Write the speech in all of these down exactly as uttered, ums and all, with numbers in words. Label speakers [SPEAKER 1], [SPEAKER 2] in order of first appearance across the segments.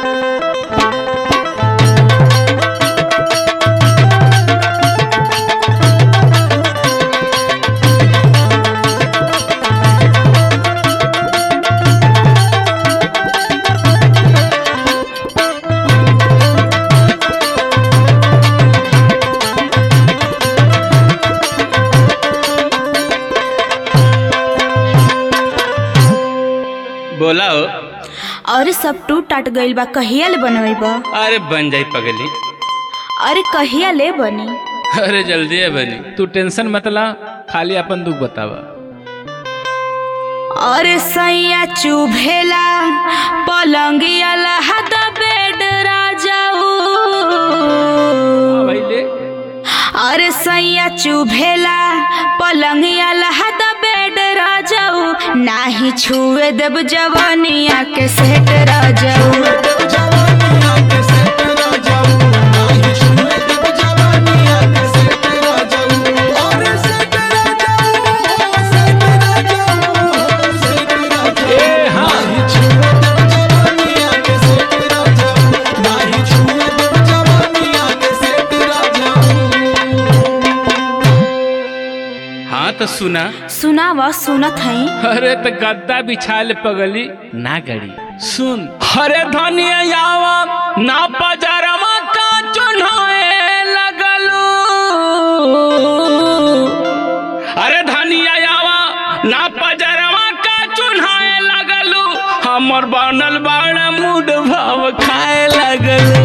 [SPEAKER 1] बोला हो।
[SPEAKER 2] अरे सब टूट टाट गइल बा, कहिया ले बनवेबा?
[SPEAKER 1] अरे बन जाई पगली।
[SPEAKER 2] अरे कहिया ले बनी?
[SPEAKER 1] अरे जल्दी है बनी, तू टेंशन मत ला, खाली अपन दुख बतावा।
[SPEAKER 2] अरे सैया चुभेला पलंगिया लहद बेड राजाऊ।
[SPEAKER 1] ले।
[SPEAKER 2] अरे सैया चुभेला पलंगिया लहद बेड राजाऊ, नाही छुए देब जवानिया के सेट राजाऊ।
[SPEAKER 1] तो सुना
[SPEAKER 2] सुनावा सुनत है।
[SPEAKER 1] अरे तो गद्दा बिछाले पगली ना गड़ी सुन। अरे धनिया यावा ना पजरवा का चुनाए लगलू। अरे धनिया यावा ना पजरवा का चुनाए लगलू, हमर बनल बाड़ा मूड भाव खाए लगलू।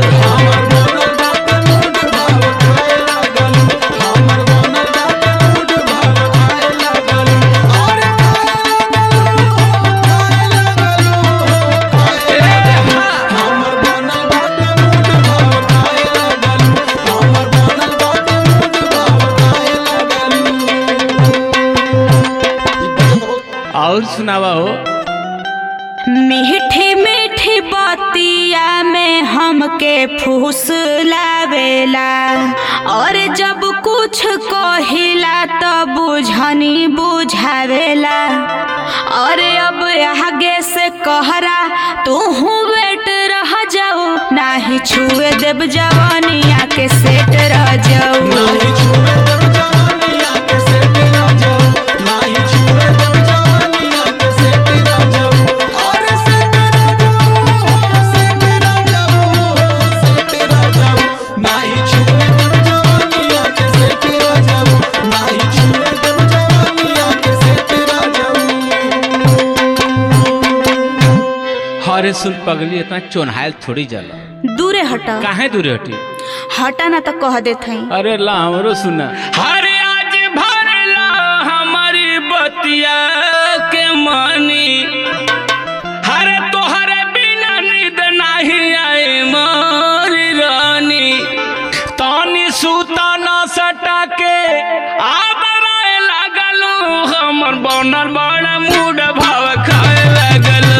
[SPEAKER 1] और सुनावा हो।
[SPEAKER 2] मीठी मीठी बतिया में हमके फूस लावेला, और जब कुछ कहिला तो बुझनी बुझावेला। और अब आगे से कहरा तू वेट रह जाऊ, नाही छुए देब जवानिया के सेट रह जाऊ।
[SPEAKER 1] अरे सुन पगली, इतना चोनहायल थोड़ी जाला।
[SPEAKER 2] दूरे हटा।
[SPEAKER 1] काहे दूरे हटी?
[SPEAKER 2] हटा ना तो कह देते हैं।
[SPEAKER 1] अरे ला हमरो सुना। अरे आज भरला हमारी बतिया के मानी, अरे तोहरे बिना नींद नहीं आए मोरी रानी। तानी सूता ना सटा के आबराए लगलू, हमर बनल बड़ा मूड भाव खाए लगलू।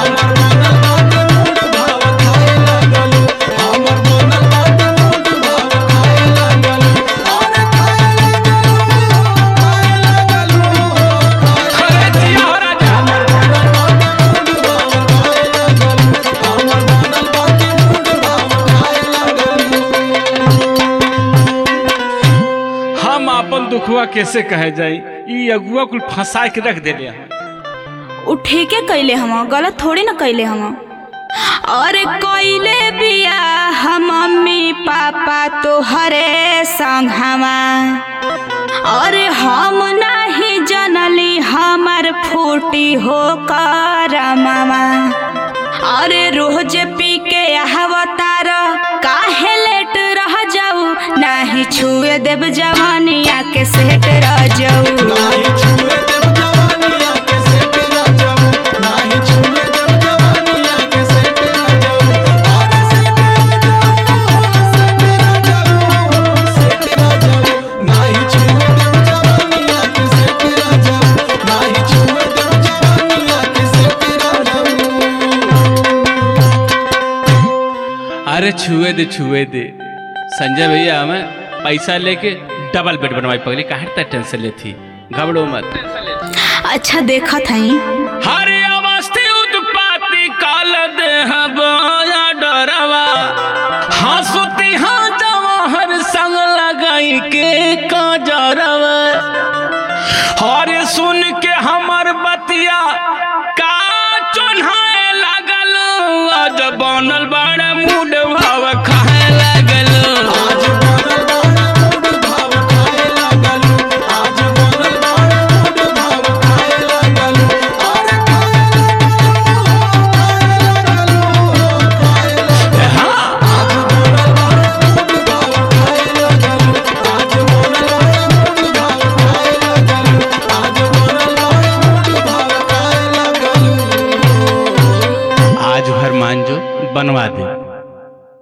[SPEAKER 1] दुखवा कैसे कहे जाई, ई अगुआ कुल फंसा के रख देले।
[SPEAKER 2] उ ठीके कैले हम, गलत थोड़ी ना कैले हम। और कैले बिया हम मम्मी पापा तोहरे संगवा, और हम नहीं जनली हमर फूटी हो करमवा। और रोज पी के आवतार काहे लेट रह जाऊ, नाही छुए देब जवानिया के सेट रह जाऊ।
[SPEAKER 1] अरे छुए दे छुए दे। संजय भैया हमें पैसा लेके डबल बेड बनवाई पगली, काहे इतना टेंशन लेती, घबरो मत।
[SPEAKER 2] अच्छा देखत हई।
[SPEAKER 1] हरे अवस्थी उत्पाती काल देह बया बनल बड़ा मूड